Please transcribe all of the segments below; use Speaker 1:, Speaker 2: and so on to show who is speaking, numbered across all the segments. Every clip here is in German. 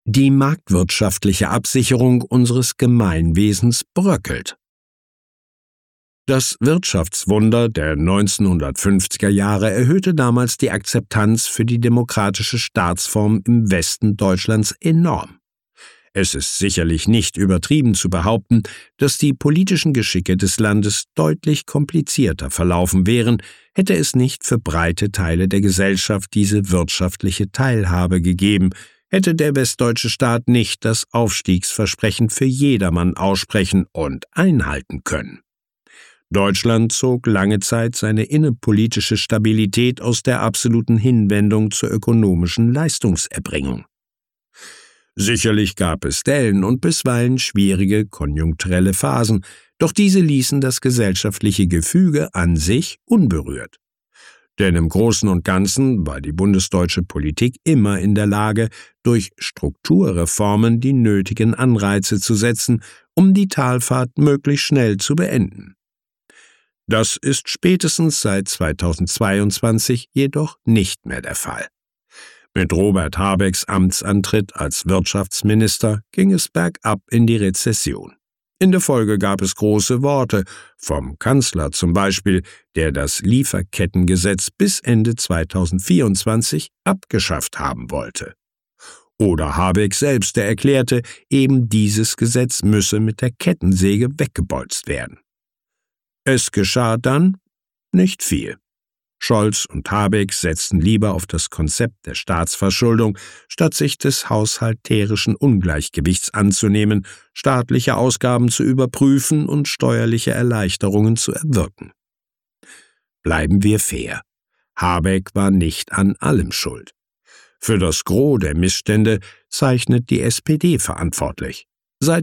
Speaker 1: Die marktwirtschaftliche Absicherung unseres Gemeinwesens bröckelt. Das Wirtschaftswunder der 1950er Jahre erhöhte damals die Akzeptanz für die demokratische Staatsform im Westen Deutschlands enorm. Es ist sicherlich nicht übertrieben zu behaupten, dass die politischen Geschicke des Landes deutlich komplizierter verlaufen wären, hätte es nicht für breite Teile der Gesellschaft diese wirtschaftliche Teilhabe gegeben, hätte der westdeutsche Staat nicht das Aufstiegsversprechen für jedermann aussprechen und einhalten können. Deutschland zog lange Zeit seine innepolitische Stabilität aus der absoluten Hinwendung zur ökonomischen Leistungserbringung. Sicherlich gab es Dellen und bisweilen schwierige konjunkturelle Phasen, doch diese ließen das gesellschaftliche Gefüge an sich unberührt. Denn im Großen und Ganzen war die bundesdeutsche Politik immer in der Lage, durch Strukturreformen die nötigen Anreize zu setzen, um die Talfahrt möglichst schnell zu beenden. Das ist spätestens seit 2022 jedoch nicht mehr der Fall. Mit Robert Habecks Amtsantritt als Wirtschaftsminister ging es bergab in die Rezession. In der Folge gab es große Worte, vom Kanzler zum Beispiel, der das Lieferkettengesetz bis Ende 2024 abgeschafft haben wollte. Oder Habeck selbst, der erklärte, eben dieses Gesetz müsse mit der Kettensäge weggebolzt werden. Es geschah dann nicht viel. Scholz und Habeck setzten lieber auf das Konzept der Staatsverschuldung, statt sich des haushalterischen Ungleichgewichts anzunehmen, staatliche Ausgaben zu überprüfen und steuerliche Erleichterungen zu erwirken. Bleiben wir fair. Habeck war nicht an allem schuld. Für das Gros der Missstände zeichnet die SPD verantwortlich. Seit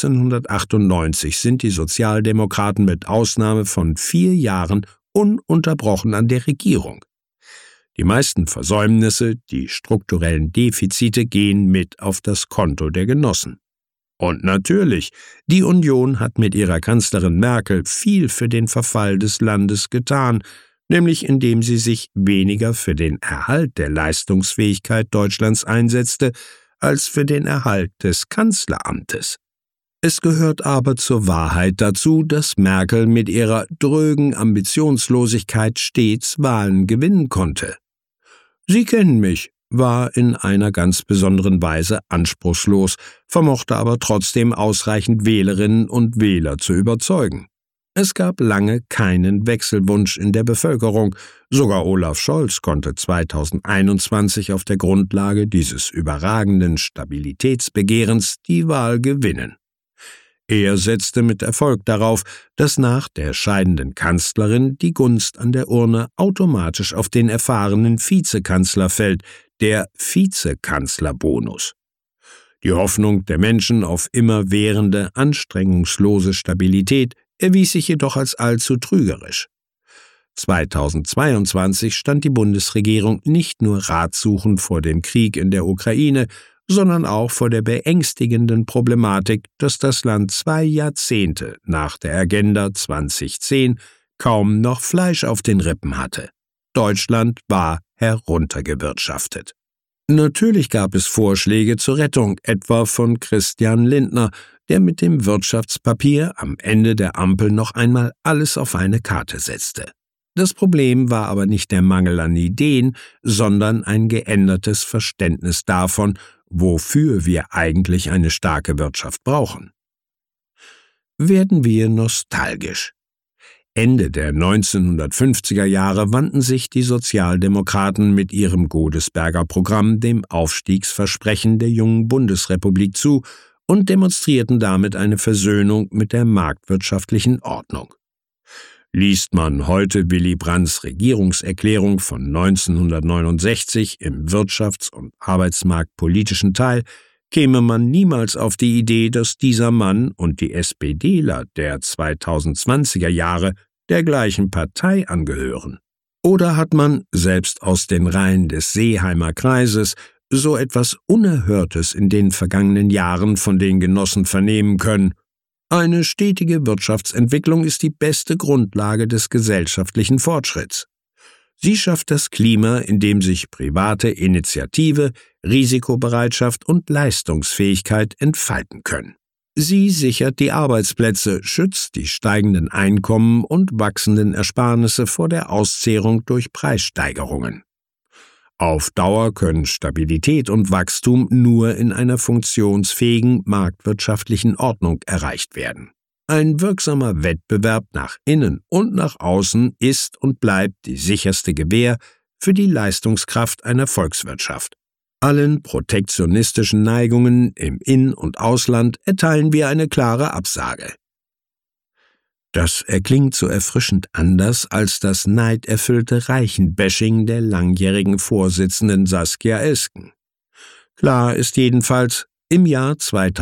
Speaker 1: 1998 sind die Sozialdemokraten mit Ausnahme von 4 Jahren ununterbrochen an der Regierung. Die meisten Versäumnisse, die strukturellen Defizite gehen mit auf das Konto der Genossen. Und natürlich, die Union hat mit ihrer Kanzlerin Merkel viel für den Verfall des Landes getan, nämlich indem sie sich weniger für den Erhalt der Leistungsfähigkeit Deutschlands einsetzte, als für den Erhalt des Kanzleramtes. Es gehört aber zur Wahrheit dazu, dass Merkel mit ihrer drögen Ambitionslosigkeit stets Wahlen gewinnen konnte. Sie kennen mich, war in einer ganz besonderen Weise anspruchslos, vermochte aber trotzdem ausreichend Wählerinnen und Wähler zu überzeugen. Es gab lange keinen Wechselwunsch in der Bevölkerung, sogar Olaf Scholz konnte 2021 auf der Grundlage dieses überragenden Stabilitätsbegehrens die Wahl gewinnen. Er setzte mit Erfolg darauf, dass nach der scheidenden Kanzlerin die Gunst an der Urne automatisch auf den erfahrenen Vizekanzler fällt, der Vizekanzlerbonus. Die Hoffnung der Menschen auf immerwährende, anstrengungslose Stabilität erwies sich jedoch als allzu trügerisch. 2022 stand die Bundesregierung nicht nur ratsuchend vor dem Krieg in der Ukraine, sondern auch vor der beängstigenden Problematik, dass das Land 2 Jahrzehnte nach der Agenda 2010 kaum noch Fleisch auf den Rippen hatte. Deutschland war heruntergewirtschaftet. Natürlich gab es Vorschläge zur Rettung, etwa von Christian Lindner, der mit dem Wirtschaftspapier am Ende der Ampel noch einmal alles auf eine Karte setzte. Das Problem war aber nicht der Mangel an Ideen, sondern ein geändertes Verständnis davon, wofür wir eigentlich eine starke Wirtschaft brauchen. Werden wir nostalgisch. Ende der 1950er Jahre wandten sich die Sozialdemokraten mit ihrem Godesberger Programm dem Aufstiegsversprechen der jungen Bundesrepublik zu und demonstrierten damit eine Versöhnung mit der marktwirtschaftlichen Ordnung. Liest man heute Willy Brandts Regierungserklärung von 1969 im wirtschafts- und arbeitsmarktpolitischen Teil, käme man niemals auf die Idee, dass dieser Mann und die SPDler der 2020er Jahre der gleichen Partei angehören. Oder hat man, selbst aus den Reihen des Seeheimer Kreises, so etwas Unerhörtes in den vergangenen Jahren von den Genossen vernehmen können? Eine stetige Wirtschaftsentwicklung ist die beste Grundlage des gesellschaftlichen Fortschritts. Sie schafft das Klima, in dem sich private Initiative, Risikobereitschaft und Leistungsfähigkeit entfalten können. Sie sichert die Arbeitsplätze, schützt die steigenden Einkommen und wachsenden Ersparnisse vor der Auszehrung durch Preissteigerungen. Auf Dauer können Stabilität und Wachstum nur in einer funktionsfähigen marktwirtschaftlichen Ordnung erreicht werden. Ein wirksamer Wettbewerb nach innen und nach außen ist und bleibt die sicherste Gewähr für die Leistungskraft einer Volkswirtschaft. Allen protektionistischen Neigungen im In- und Ausland erteilen wir eine klare Absage. Das erklingt so erfrischend anders als das neiderfüllte Reichenbashing der langjährigen Vorsitzenden Saskia Esken. Klar ist jedenfalls, im Jahr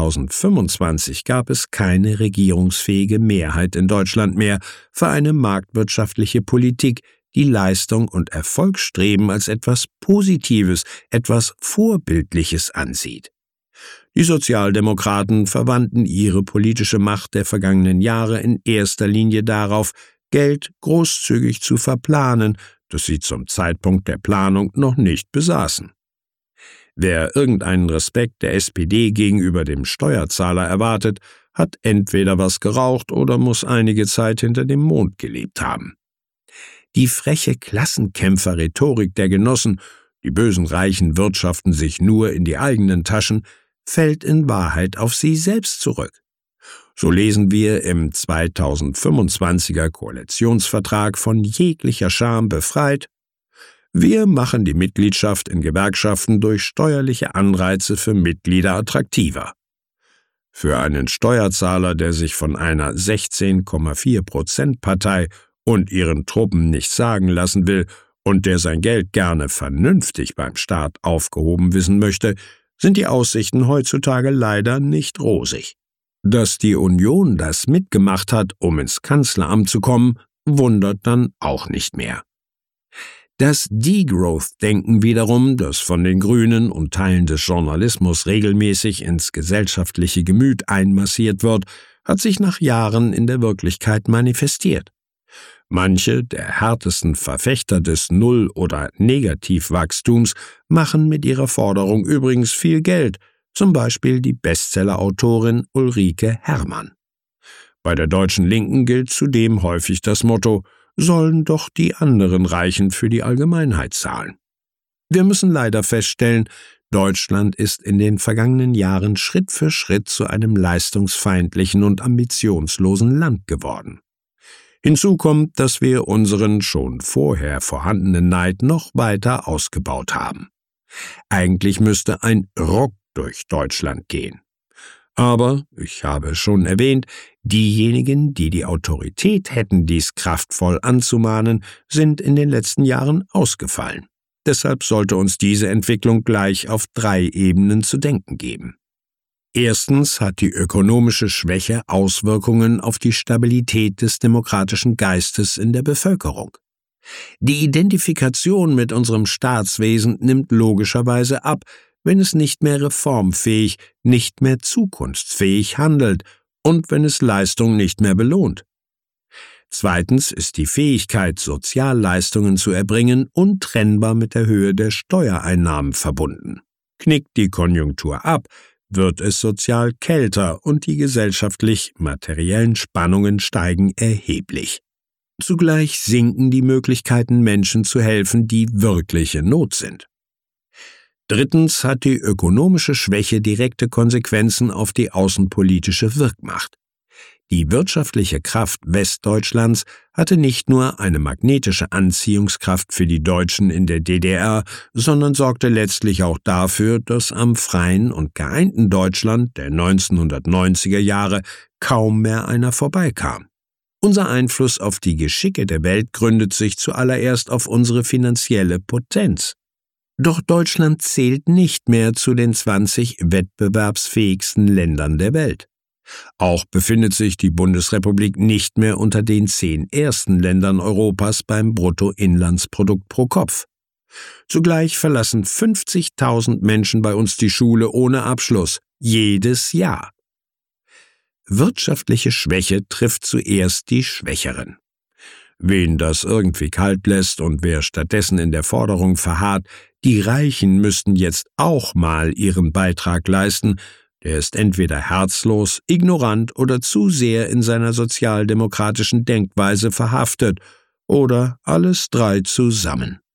Speaker 1: 2025 gab es keine regierungsfähige Mehrheit in Deutschland mehr für eine marktwirtschaftliche Politik, die Leistung und Erfolgsstreben als etwas Positives, etwas Vorbildliches ansieht. Die Sozialdemokraten verwandten ihre politische Macht der vergangenen Jahre in erster Linie darauf, Geld großzügig zu verplanen, das sie zum Zeitpunkt der Planung noch nicht besaßen. Wer irgendeinen Respekt der SPD gegenüber dem Steuerzahler erwartet, hat entweder was geraucht oder muss einige Zeit hinter dem Mond gelebt haben. Die freche Klassenkämpfer-Rhetorik der Genossen, die bösen Reichen wirtschaften sich nur in die eigenen Taschen, fällt in Wahrheit auf sie selbst zurück. So lesen wir im 2025er Koalitionsvertrag von jeglicher Scham befreit: Wir machen die Mitgliedschaft in Gewerkschaften durch steuerliche Anreize für Mitglieder attraktiver. Für einen Steuerzahler, der sich von einer 16,4%-Partei und ihren Truppen nichts sagen lassen will und der sein Geld gerne vernünftig beim Staat aufgehoben wissen möchte, sind die Aussichten heutzutage leider nicht rosig. Dass die Union das mitgemacht hat, um ins Kanzleramt zu kommen, wundert dann auch nicht mehr. Das Degrowth-Denken wiederum, das von den Grünen und Teilen des Journalismus regelmäßig ins gesellschaftliche Gemüt einmassiert wird, hat sich nach Jahren in der Wirklichkeit manifestiert. Manche der härtesten Verfechter des Null- oder Negativwachstums machen mit ihrer Forderung übrigens viel Geld, zum Beispiel die Bestsellerautorin Ulrike Herrmann. Bei der deutschen Linken gilt zudem häufig das Motto: Sollen doch die anderen Reichen für die Allgemeinheit zahlen. Wir müssen leider feststellen, Deutschland ist in den vergangenen Jahren Schritt für Schritt zu einem leistungsfeindlichen und ambitionslosen Land geworden. Hinzu kommt, dass wir unseren schon vorher vorhandenen Neid noch weiter ausgebaut haben. Eigentlich müsste ein Ruck durch Deutschland gehen. Aber, ich habe es schon erwähnt, diejenigen, die die Autorität hätten, dies kraftvoll anzumahnen, sind in den letzten Jahren ausgefallen. Deshalb sollte uns diese Entwicklung gleich auf 3 Ebenen zu denken geben. Erstens hat die ökonomische Schwäche Auswirkungen auf die Stabilität des demokratischen Geistes in der Bevölkerung. Die Identifikation mit unserem Staatswesen nimmt logischerweise ab, wenn es nicht mehr reformfähig, nicht mehr zukunftsfähig handelt und wenn es Leistung nicht mehr belohnt. Zweitens ist die Fähigkeit, Sozialleistungen zu erbringen, untrennbar mit der Höhe der Steuereinnahmen verbunden. Knickt die Konjunktur ab, wird es sozial kälter und die gesellschaftlich-materiellen Spannungen steigen erheblich. Zugleich sinken die Möglichkeiten, Menschen zu helfen, die wirklich in Not sind. Drittens hat die ökonomische Schwäche direkte Konsequenzen auf die außenpolitische Wirkmacht. Die wirtschaftliche Kraft Westdeutschlands hatte nicht nur eine magnetische Anziehungskraft für die Deutschen in der DDR, sondern sorgte letztlich auch dafür, dass am freien und geeinten Deutschland der 1990er Jahre kaum mehr einer vorbeikam. Unser Einfluss auf die Geschicke der Welt gründet sich zuallererst auf unsere finanzielle Potenz. Doch Deutschland zählt nicht mehr zu den 20 wettbewerbsfähigsten Ländern der Welt. Auch befindet sich die Bundesrepublik nicht mehr unter den 10 ersten Ländern Europas beim Bruttoinlandsprodukt pro Kopf. Zugleich verlassen 50.000 Menschen bei uns die Schule ohne Abschluss, jedes Jahr. Wirtschaftliche Schwäche trifft zuerst die Schwächeren. Wen das irgendwie kalt lässt und wer stattdessen in der Forderung verharrt, die Reichen müssten jetzt auch mal ihren Beitrag leisten, der ist entweder herzlos, ignorant oder zu sehr in seiner sozialdemokratischen Denkweise verhaftet oder alles drei zusammen.